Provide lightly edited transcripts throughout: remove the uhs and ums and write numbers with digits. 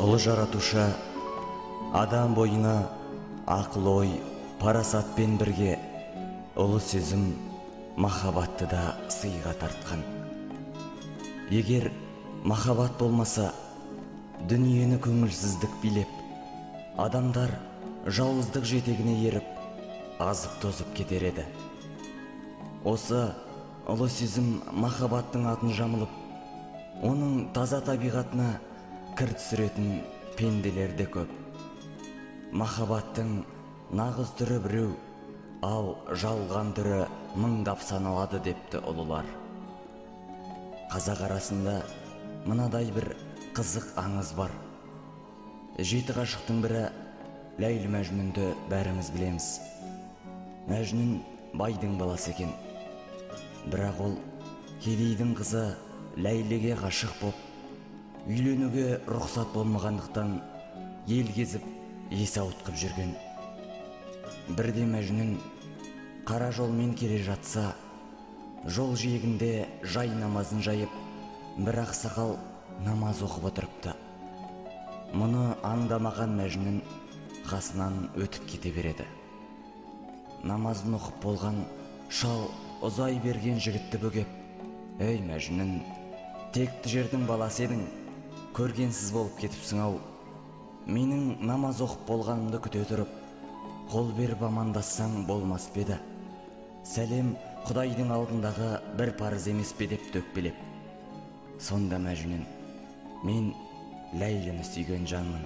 Ұлы жаратушы адам бойына ақыл ой, парасатпен бірге ұлы сезім, махаббатты да сыйға тартқан. Егер махаббат болмаса, дүниені көңілсіздік билеп, адамдар жауыздық жетегіне еріп, азып-тозып кетер еді. Осы ұлы сезім махаббаттың атын жамылып, оның таза табиғатына кір түсіретін пенделер де көп. Махаббаттың нағыз түрі біреу, ал жалған түрі мыңдап саналады депті ұлылар. Қазақ арасында мынадай бір қызық аңыз бар. 7 ғашықтың бірі Ләйлі Мәжнүнді бәріміз білеміз. Мәжнүн байдың баласы екен. Бірақ ол кедейдің қызы Ләйліге ғашық боп, үйленуге рұқсат болмағандықтан ел кезіп, есі ауытқып жүрген. Бірде Мәжнүн қара жолмен келе жатса, жол жиегінде жай намазын жайып, бір ақсақал намаз оқып отырыпты. Мұны аңдамаған Мәжнүн қасынан өтіп кете береді. Намазын оқып болған шал ұзай берген жігітті бөгеп: «Ей Мәжнүн, текті жердің баласы едің, көргенсіз болып кетіпсің-ау. Менің намаз оқып болғанымды күте тұрып, қол беріп амандассаң болмас пе еді? Сәлем Құдайдың алдындағы бір парыз емес пе?» деп төкпелеп. Сонда Мәжнүн: «Мен Ләйліні сүйген жанмын.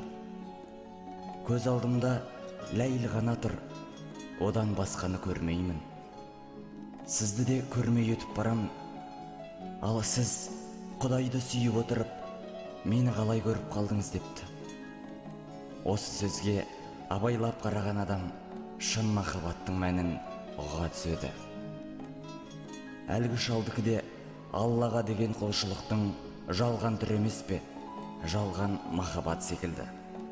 Көз алдымда Ләйлі ғана тұр, одан басқаны көрмеймін. Сізді де көрмей өтіп барам. Ал сіз Құдайды сүйіп отырып, мені қалай көріп қалдыңыз?» депті. Осы сөзге абайлап қараған адам шын махаббаттың мәнін ұға түседі. Әлгі шалдікі де Аллаға деген құлшылықтың жалған түрі емес пе, жалған махаббат секілді.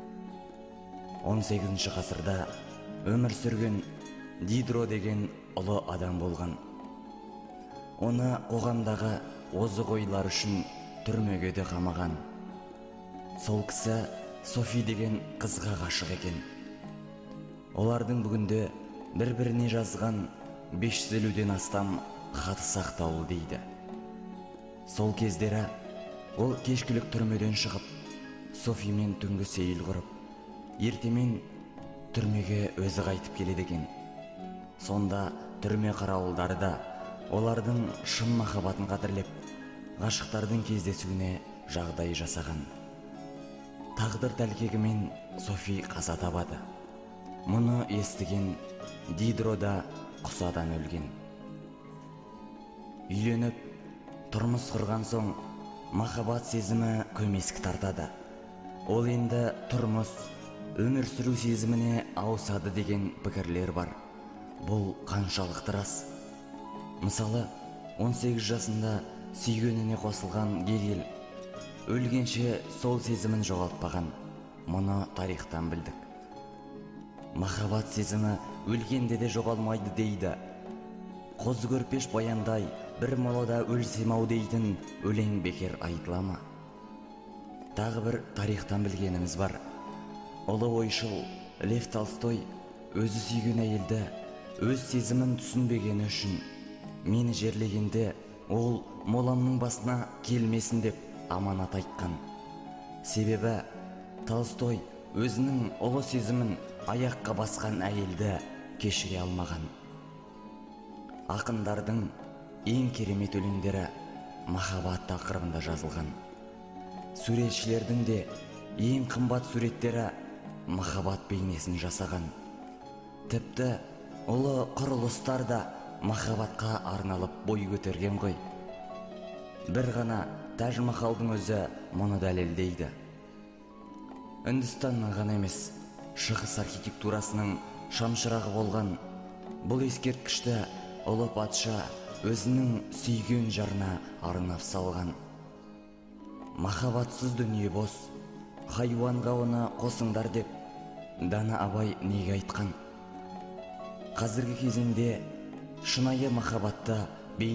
18 ғасырда өмір сүрген Дидро деген ұлы адам болған. Оны қоғамдағы озық ойлар үшін түрмеге де қамаған. Сол кісі Софи деген қызға ғашық екен. Олардың бүгінде бір-біріне жазған 550-ден астам хаты сақтаулы дейді. Сол кездері ол кешкілік түрмеден шығып, Софимен түнгі сейіл құрып, ертемен түрмеге өзі қайтып келеді екен. Сонда түрме қарауылдары да олардың шын махаббатын қадірлеп, ғашықтардың кездесуіне жағдай жасаған. Тағдыр тәлкегімен Софи қаза табады. Мұны естіген Дидро да құсадан өлген. Үйленіп, тұрмыс құрған соң махаббат сезімі көмескі тартады. Ол енді тұрмыс, өмір сүру сезіміне ауысады деген пікірлер бар. Бұл қаншалықты рас? Мысалы, 18 жасында сүйгеніне қосылған Гегель өлгенше сол сезімін жоғалтпаған. Мұны тарихтан білдік. Махаббат сезімі өлгенде де жоғалмайды дейді. Қозы көрпеш баяндай бір молада өлсем-ау дейтін өлең бекер айтылама. Тағы бір тарихтан білгеніміз бар. Ұлы ойшыл Лев Толстой өзі сүйген әйелді өз сезімін түсінбегені үшін мені жерлегенде ол моламның басына келмесін деп аманат айтқан. Себебі Толстой өзінің ұлы сезімін аяққа басқан әйелді кешіре алмаған. Ақындардың ең керемет өлеңдері махаббат тақырыбында жазылған. Суретшілердің де ең қымбат суреттері махаббат бейнесін жасаған. Тіпті ұлы құрылыстар да махаббатқа арналып бой көтерген ғой. Бір ғана Тәж-Махалдың өзі мұны дәлелдейді. Үндістанның ғана емес, шығыс архитектурасының шамшырағы болған бұл ескерткішті ұлы патша өзінің сүйген жарына арнап салған. Махаббатсыз дүние бос, хайуанға оны қосыңдар деп Дана Абай неге айтқан? Қазіргі кезеңде шынайы махаббатты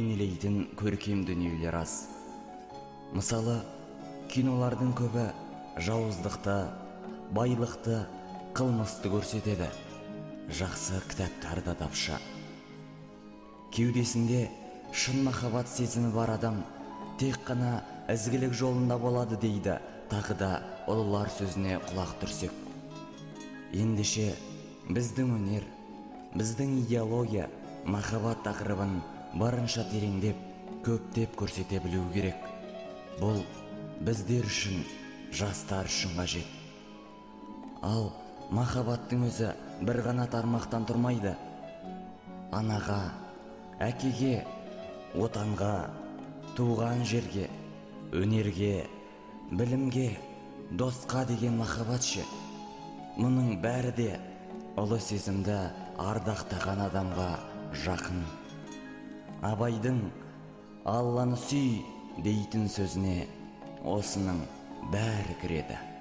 бейнелейтін көркем дүниелер аз. Мысалы, кинолардың көбі жауыздықты, байлықты, қылмысты көрсетеді. Жақсы кітаптар да тапшы. Кеудесінде шын махаббат сезімі бар адам тек қана ізгілік жолында болады дейді тағы да ұлылар сөзіне құлақ түрсек. Ендеше біздің өнер, біздің идеология махаббат тақырыбын барынша тереңдеп, көптеп көрсете білу керек. Бұл біздер үшін, жастар үшін қажет. Ал махаббаттың өзі бір ғана тармақтан тұрмайды. Анаға, әкеге, отанға, туған жерге, өнерге, білімге, досқа деген махаббат ше. Мұның бәрі де ұлы сезімді ардақтаған адамға жақын. Абайдың «Алланы сүй» дейтін сөзіне осының бәрі кіреді.